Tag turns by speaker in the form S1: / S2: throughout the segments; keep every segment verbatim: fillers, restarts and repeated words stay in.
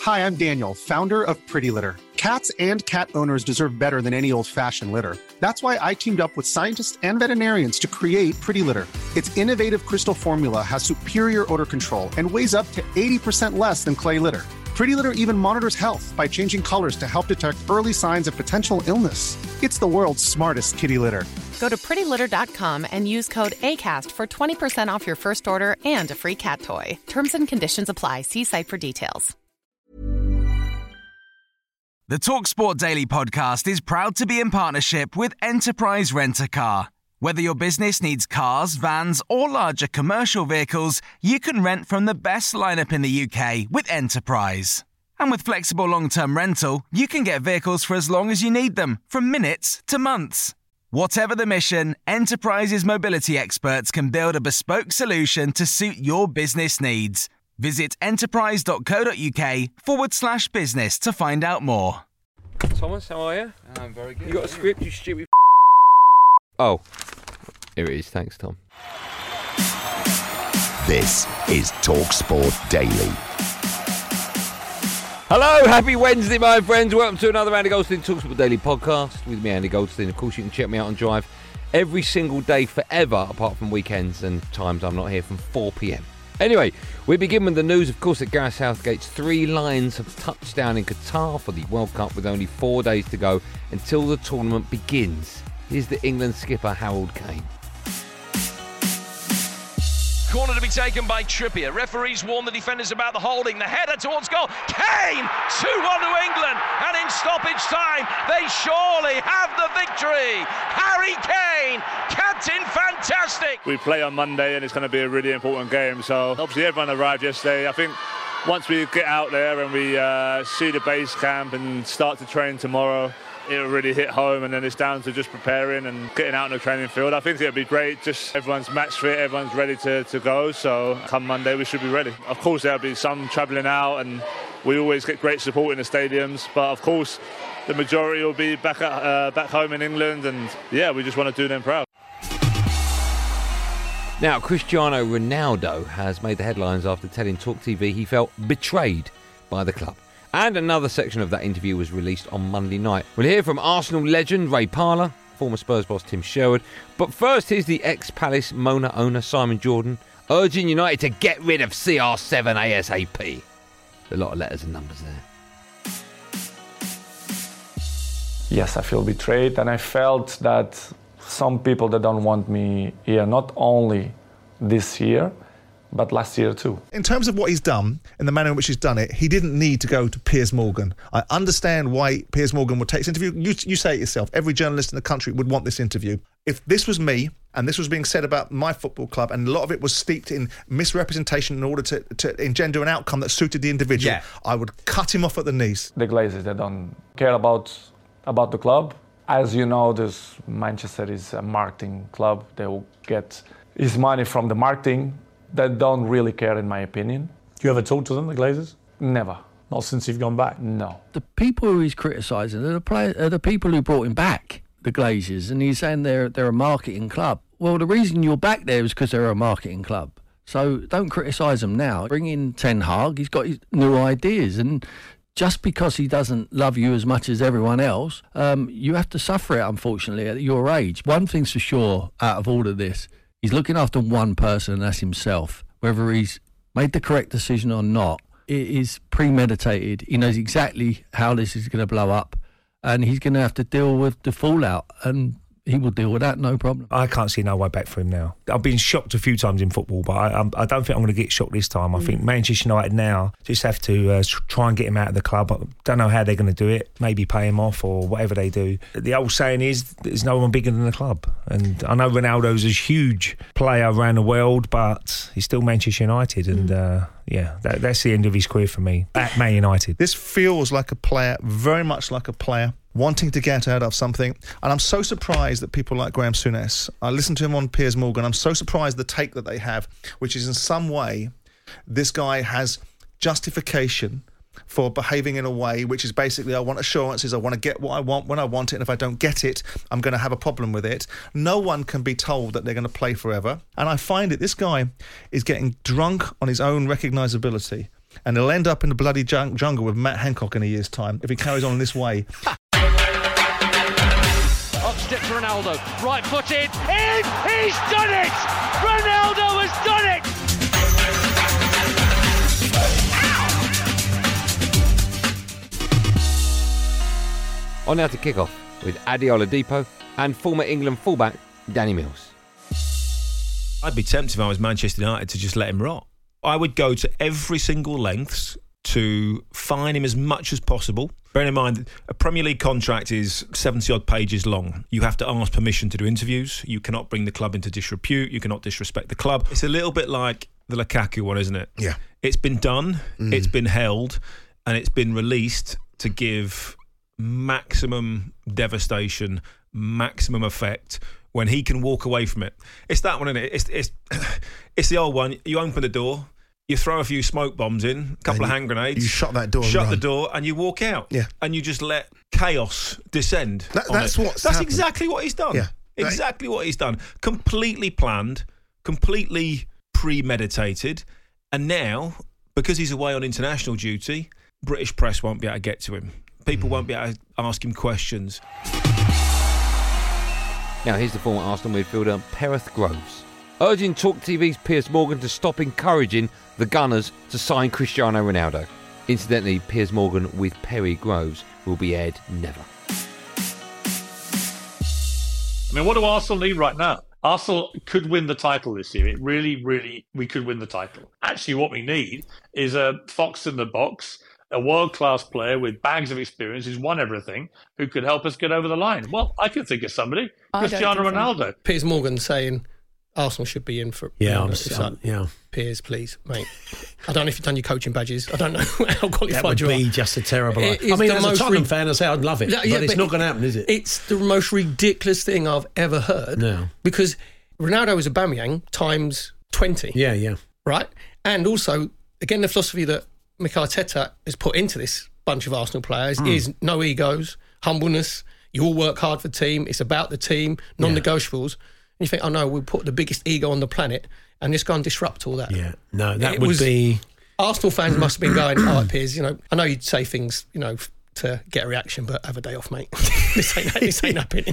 S1: Hi, I'm Daniel, founder of Pretty Litter. Cats and cat owners deserve better than any old-fashioned litter. That's why I teamed up with scientists and veterinarians to create Pretty Litter. Its innovative crystal formula has superior odor control and weighs up to eighty percent less than clay litter. Pretty Litter even monitors health by changing colors to help detect early signs of potential illness. It's the world's smartest kitty litter.
S2: Go to pretty litter dot com and use code ACAST for twenty percent off your first order and a free cat toy. Terms and conditions apply. See site for details.
S3: The TalkSport Daily podcast is proud to be in partnership with Enterprise Rent-A-Car. Whether your business needs cars, vans, or larger commercial vehicles, you can rent from the best lineup in the U K with Enterprise. And with flexible long-term rental, you can get vehicles for as long as you need them, from minutes to months. Whatever the mission, Enterprise's mobility experts can build a bespoke solution to suit your business needs. Visit enterprise.co.uk forward slash business to find out more.
S4: Thomas, how are you?
S5: I'm very good.
S4: You got a script, you stupid Oh, here it is. Thanks, Tom.
S6: This is TalkSport Daily.
S4: Hello, happy Wednesday, my friends. Welcome to another Andy Goldstein TalkSport Daily podcast with me, Andy Goldstein. Of course, you can check me out on Drive every single day forever, apart from weekends and times I'm not here, from four p.m. Anyway, we begin with the news, of course, that Gareth Southgate's three Lions have touched down in Qatar for the World Cup with only four days to go until the tournament begins. Here's the England skipper, Harold Kane.
S7: Corner to be taken by Trippier. Referees warn the defenders about the holding. The header towards goal. Kane! two one to England. And in stoppage time, they surely have the victory. Harry Kane, captain, fantastic.
S8: We play on Monday and it's going to be a really important game. So obviously everyone arrived yesterday. I think once we get out there and we uh, see the base camp and start to train tomorrow, it'll really hit home, and then it's down to just preparing and getting out on the training field. I think it'll be great. Just everyone's match fit, everyone's ready to, to go. So come Monday, we should be ready. Of course, there'll be some travelling out, and we always get great support in the stadiums. But of course, the majority will be back at, uh, back home in England, and yeah, we just want to do them proud.
S4: Now, Cristiano Ronaldo has made the headlines after telling Talk T V he felt betrayed by the club. And another section of that interview was released on Monday night. We'll hear from Arsenal legend Ray Parlour, former Spurs boss Tim Sherwood. But first, here's the ex-Palace Mona owner Simon Jordan urging United to get rid of C R seven ASAP. A lot of letters and numbers there.
S9: Yes, I feel betrayed, and I felt that some people that don't want me here, not only this year, but last year too.
S10: In terms of what he's done, and the manner in which he's done it, he didn't need to go to Piers Morgan. I understand why Piers Morgan would take this interview. You, you say it yourself, every journalist in the country would want this interview. If this was me, and this was being said about my football club, and a lot of it was steeped in misrepresentation in order to, to engender an outcome that suited the individual, yeah. I would cut him off at the knees.
S9: The Glazers, they don't care about, about the club. As you know, this Manchester is a marketing club. They will get his money from the marketing. They don't really care, in my opinion.
S11: Do you ever talk to them, the Glazers?
S9: Never.
S11: Not since you've gone back?
S9: No.
S12: The people who he's criticising are the, play, are the people who brought him back, the Glazers, and he's saying they're they're a marketing club. Well, the reason you're back there is because they're a marketing club. So don't criticise them now. Bring in Ten Hag. He's got his new ideas, and just because he doesn't love you as much as everyone else, um, you have to suffer it, unfortunately, at your age. One thing's for sure out of all of this, he's looking after one person, and that's himself. Whether he's made the correct decision or not, it is premeditated. He knows exactly how this is going to blow up, and he's going to have to deal with the fallout, and he will deal with that, no problem.
S13: I can't see no way back for him now. I've been shocked a few times in football, but I, I don't think I'm going to get shocked this time. I mm. think Manchester United now just have to uh, try and get him out of the club. I don't know how they're going to do it. Maybe pay him off or whatever they do. The old saying is, there's no one bigger than the club. And I know Ronaldo's a huge player around the world, but he's still Manchester United. And mm. uh, yeah, that, that's the end of his career for me at Man United.
S10: This feels like a player, very much like a player, wanting to get out of something. And I'm so surprised that people like Graham Souness, I listened to him on Piers Morgan, I'm so surprised the take that they have, which is in some way, this guy has justification for behaving in a way which is basically, I want assurances, I want to get what I want when I want it, and if I don't get it, I'm going to have a problem with it. No one can be told that they're going to play forever. And I find it, this guy is getting drunk on his own recognisability. and he'll end up in the bloody jung- jungle with Matt Hancock in a year's time if he carries on in this way.
S5: Up step for Ronaldo, right foot in, in, he's done it! Ronaldo has done it!
S4: On now to kick off with Adi Oladipo and former England fullback Danny Mills.
S13: I'd be tempted if I was Manchester United to just let him rot. I would go to every single lengths to fine him as much as possible. Bearing in mind, a Premier League contract is seventy-odd pages long. You have to ask permission to do interviews. You cannot bring the club into disrepute. You cannot disrespect the club. It's a little bit like the Lukaku one, isn't it?
S10: Yeah.
S13: It's been done,
S10: Mm.
S13: it's been held, and it's been released to give maximum devastation, maximum effect when he can walk away from it. It's that one, isn't it? It's, it's, it's the old one. You open the door, you throw a few smoke bombs in, a couple
S10: And
S13: of
S10: you-
S13: hand grenades.
S10: you shut that door and
S13: Shut the
S10: run.
S13: door and you walk out.
S10: Yeah.
S13: And you just let chaos descend.
S10: That-
S13: on
S10: that's
S13: it.
S10: what's
S13: That's
S10: happened.
S13: exactly what he's done.
S10: Yeah.
S13: Exactly what he's done. Completely planned, completely premeditated. And now, because he's away on international duty, British press won't be able to get to him. People won't be able to ask him questions.
S4: Now here's the former Arsenal midfielder Pereth Groves, urging Talk T V's Piers Morgan to stop encouraging the Gunners to sign Cristiano Ronaldo. Incidentally, Piers Morgan with Perry Groves will be aired never.
S11: I mean, what do Arsenal need right now? Arsenal could win the title this year. It really, really, we could win the title. Actually, what we need is a fox in the box, a world-class player with bags of experience who's won everything, who could help us get over the line. Well, I could think of somebody.
S14: I don't
S11: Cristiano
S14: think so.
S11: Ronaldo.
S14: Piers Morgan saying Arsenal should be in for.
S15: Yeah,
S14: you know,
S15: I'm
S14: it's
S15: s-
S14: like,
S15: yeah.
S14: Piers, please, mate. I don't know if you've done your coaching badges. I don't know how qualified
S15: That would
S14: you are.
S15: be just a terrible
S14: It
S15: idea. I
S14: is
S15: mean,
S14: the
S15: as a
S14: most
S15: Tottenham
S14: ri-
S15: fan, I say I'd love it,
S14: Yeah,
S15: but
S14: yeah,
S15: it's
S14: but
S15: not going to happen, is it?
S14: It's the most ridiculous thing I've ever heard.
S15: No.
S14: Because Ronaldo is Aubameyang times twenty.
S15: Yeah, yeah.
S14: Right? And also, again, the philosophy that Mikel Arteta has put into this bunch of Arsenal players
S15: Mm.
S14: is no egos, humbleness. You all work hard for the team. It's about the team, non-negotiables. And you think, oh no, we'll put the biggest ego on the planet and just go and disrupt all that.
S15: Yeah. No, that
S14: It
S15: would
S14: was-
S15: be...
S14: Arsenal fans must have been going, all right, Piers, you know, I know you'd say things, you know, f- to get a reaction, but have a day off, mate. this ain't this ain't happening.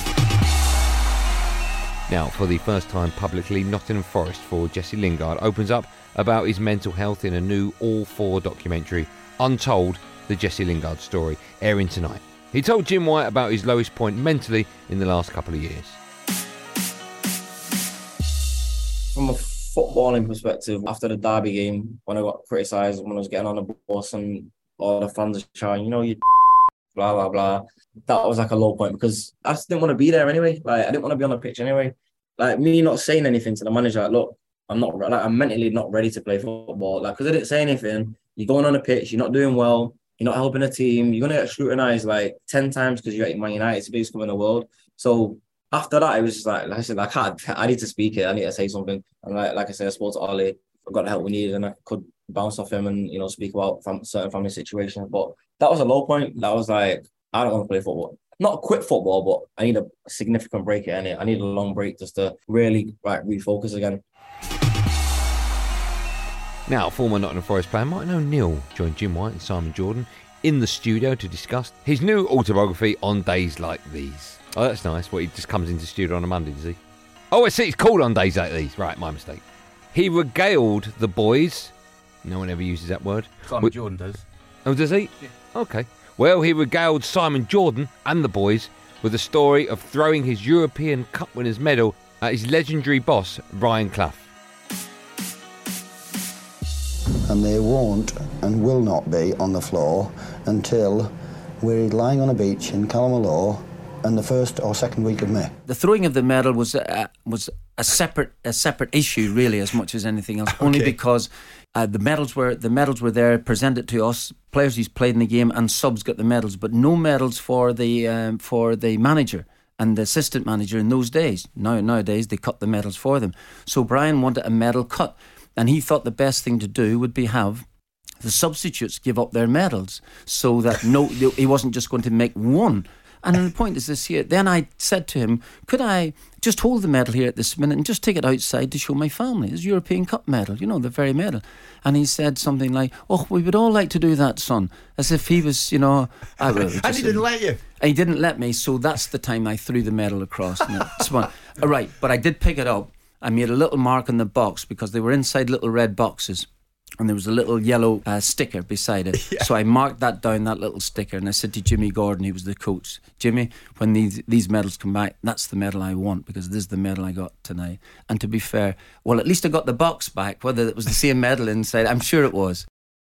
S4: Now, for the first time publicly, Nottingham Forest for Jesse Lingard opens up about his mental health in a new All four documentary, Untold, the Jesse Lingard story, airing tonight. He told Jim White about his lowest point mentally in the last couple of years.
S16: From a footballing perspective, after the Derby game, when I got criticised, when I was getting on the bus and all the fans are shouting, you know, you blah, blah, blah. That was like a low point because I just didn't want to be there anyway. Like, I didn't want to be on the pitch anyway. Like, me not saying anything to the manager, like, look, I'm not, like, I'm mentally not ready to play football. Like, because I didn't say anything. You're going on the pitch, you're not doing well, you're not helping the team, you're going to get scrutinised like ten times because you're at Man United, it's the biggest club in the world. So after that, it was just like, like I said, I can't, I need to speak it, I need to say something. And like, like I said, I spoke to Ollie, I got the help we needed and I could bounce off him and, you know, speak about fam- certain family situations. But that was a low point. That was like, I don't want to play football. Not quit football, but I need a significant break in it. I need a long break just to really like refocus again.
S4: Now, former Nottingham Forest player Martin O'Neill joined Jim White and Simon Jordan in the studio to discuss his new autobiography on days like these. Oh, that's nice. What, he just comes into the studio on a Monday, does he? Oh, I see, it's called On Days Like These. Right, my mistake. He regaled the boys. No one ever uses that word.
S17: Simon
S4: With-
S17: Jordan does.
S4: Oh, does he?
S17: Yeah.
S4: Okay. Well, he regaled Simon Jordan and the boys with the story of throwing his European Cup winners' medal at his legendary boss, Ryan Clough.
S18: And they won't and will not be on the floor until we're lying on a beach in Calmaloe in the first or second week of May.
S19: The throwing of the medal was a, was a separate a separate issue, really, as much as anything else. Only because uh, the medals were the medals were there, presented to us, players who's played in the game, and subs got the medals, but no medals for the um, for the manager and the assistant manager in those days. Now nowadays they cut the medals for them. So Brian wanted a medal cut, and he thought the best thing to do would be have the substitutes give up their medals, so that no, he wasn't just going to make one. And the point is this here. Then I said to him, could I just hold the medal here at this minute and just take it outside to show my family? It's a European Cup medal, you know, the very medal. And he said something like, oh, we would all like to do that, son. As if he was, you know... I, well,
S10: and he didn't let you?
S19: He didn't let me, so that's the time I threw the medal across. And it spun. All right, but I did pick it up. I made a little mark on the box because they were inside little red boxes. And there was a little yellow uh, sticker beside it. Yeah. So I marked that down, that little sticker, and I said to Jimmy Gordon, he was the coach, Jimmy, when these these medals come back, that's the medal I want, because this is the medal I got tonight. And to be fair, well, at least I got the box back, whether it was the same medal inside, I'm sure it was.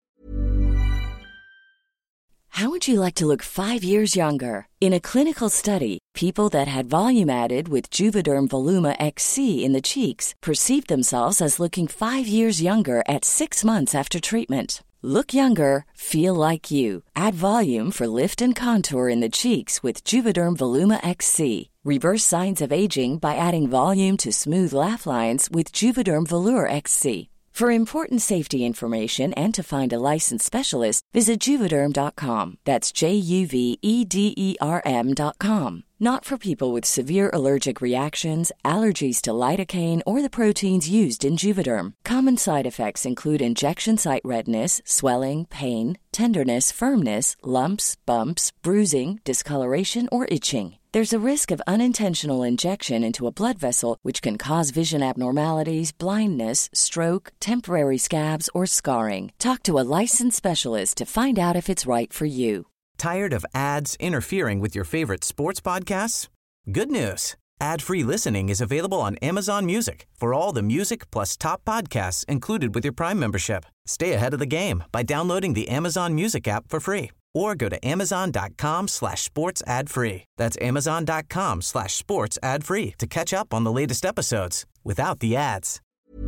S15: How would you like to look five years younger? In a clinical study, people that had volume added with Juvederm Voluma X C in the cheeks perceived themselves as looking five years younger at six months after treatment. Look younger, feel like you. Add volume for lift and contour in the cheeks with Juvederm Voluma X C. Reverse signs of aging by adding volume to smooth laugh lines with Juvederm Volure X C. For important safety information and to find a licensed specialist, visit Juvederm dot com. That's J U V E D E R M dot com. Not for people with severe allergic reactions, allergies to lidocaine, or the proteins used in Juvederm. Common side effects include injection site redness, swelling, pain, tenderness, firmness, lumps, bumps, bruising, discoloration, or itching. There's a risk of unintentional injection into a blood vessel, which can cause vision abnormalities, blindness, stroke, temporary scabs, or scarring. Talk to a licensed specialist to find out if it's right for you.
S17: Tired of ads interfering with your favorite sports podcasts? Good news. Ad-free listening is available on Amazon Music for all the music plus top podcasts included with your Prime membership. Stay ahead of the game by downloading the Amazon Music app for free or go to amazon.com slash sports ad free. That's amazon.com slash sports ad free to catch up on the latest episodes without the ads.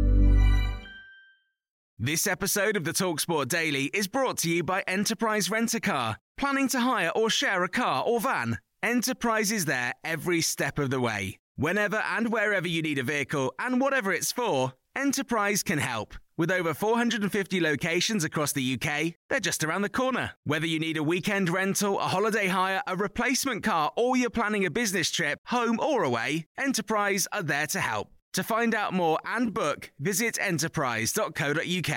S3: This episode of the TalkSport Daily is brought to you by Enterprise Rent-A-Car. Planning to hire or share a car or van? Enterprise is there every step of the way. Whenever and wherever you need a vehicle and whatever it's for, Enterprise can help. With over four hundred fifty locations across the U K, they're just around the corner. Whether you need a weekend rental, a holiday hire, a replacement car, or you're planning a business trip, home or away, Enterprise are there to help. To find out more and book, visit enterprise dot co dot uk.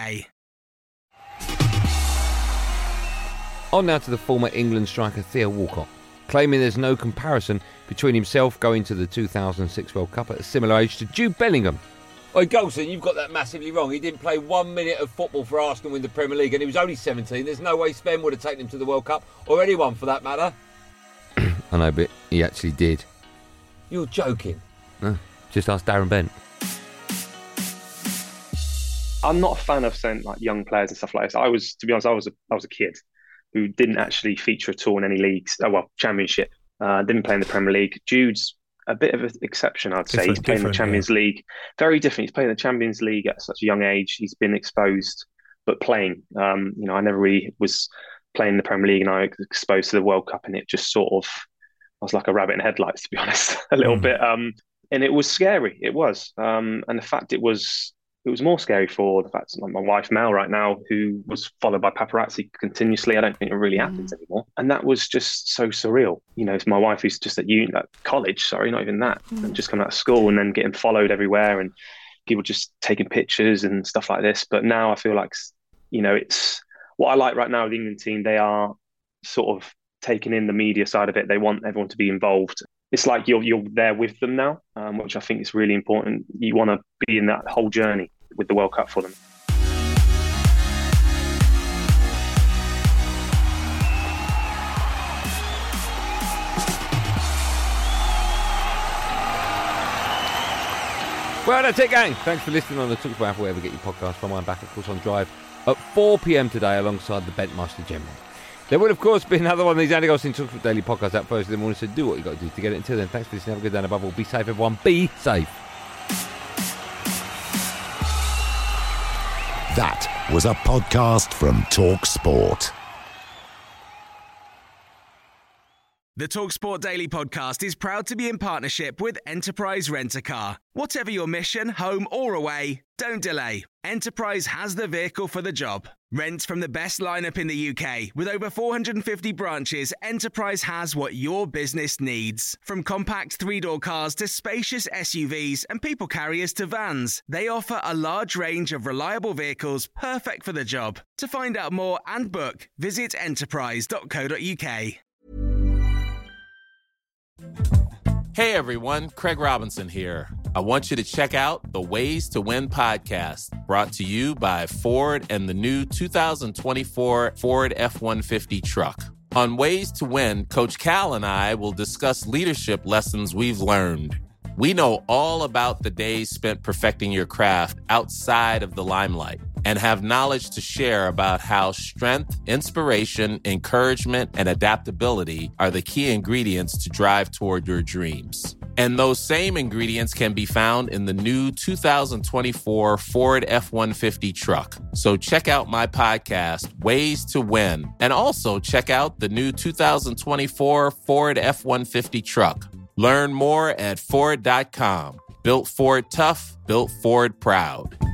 S4: On now to the former England striker Theo Walcott, claiming there's no comparison between himself going to the two thousand six World Cup at a similar age to Jude Bellingham. Oi, Golson, you've got that massively wrong. He didn't play one minute of football for Arsenal in the Premier League, and he was only seventeen. There's no way Sven would have taken him to the World Cup, or anyone for that matter. I know, but he actually did. You're joking. No, just ask Darren Bent.
S20: I'm not a fan of saying like young players and stuff like this. I was, to be honest, I was a, I was a kid who didn't actually feature at all in any leagues. Oh well, Championship. Uh, didn't play in the Premier League. Jude's a bit of an exception, I'd say. He's played in the Champions yeah. League. Very different. He's played in the Champions League at such a young age. He's been exposed, but playing. Um, you know, I never really was playing in the Premier League, and I was exposed to the World Cup, and it just sort of, I was like a rabbit in headlights, to be honest, a little mm. bit. Um, and it was scary. It was. Um, and the fact it was, it was more scary for the fact like my wife Mel right now, who was followed by paparazzi continuously. I don't think it really happens mm. anymore. And that was just so surreal. You know, it's my wife who's just at uni, at college, sorry, not even that, mm. and just coming out of school and then getting followed everywhere and people just taking pictures and stuff like this. But now I feel like, you know, it's what I like right now with the England team. They are sort of taking in the media side of it. They want everyone to be involved. It's like you're you're there with them now, um, which I think is really important. You want to be in that whole journey with the World Cup for them.
S4: Well, that's it, gang. Thanks for listening on the TalkSport app, wherever you get your podcast from. I'm back, of course, on Drive at four p.m. today alongside the Bentmaster General. There will, of course, be another one of these Andy Goldstein TalkSport Daily podcasts out first in the morning, so do what you got to do to get it. Until then, thanks for listening. Have a good day, and above all, be safe, everyone. Be safe.
S6: That was a podcast from TalkSport.
S3: The TalkSport Daily podcast is proud to be in partnership with Enterprise Rent-A-Car. Whatever your mission, home or away, don't delay. Enterprise has the vehicle for the job. Rent from the best lineup in the U K. With over four hundred fifty branches, Enterprise has what your business needs. From compact three-door cars to spacious S U Vs and people carriers to vans, they offer a large range of reliable vehicles perfect for the job. To find out more and book, visit enterprise dot co dot uk.
S21: Hey everyone, Craig Robinson here. I want you to check out the Ways to Win podcast, brought to you by Ford and the new two thousand twenty-four Ford F one fifty truck. On Ways to Win, Coach Cal and I will discuss leadership lessons we've learned. We know all about the days spent perfecting your craft outside of the limelight and have knowledge to share about how strength, inspiration, encouragement, and adaptability are the key ingredients to drive toward your dreams. And those same ingredients can be found in the new two thousand twenty-four Ford F one fifty truck. So check out my podcast, Ways to Win, and also check out the new two thousand twenty-four Ford F one fifty truck. Learn more at Ford dot com. Built Ford tough, built Ford proud.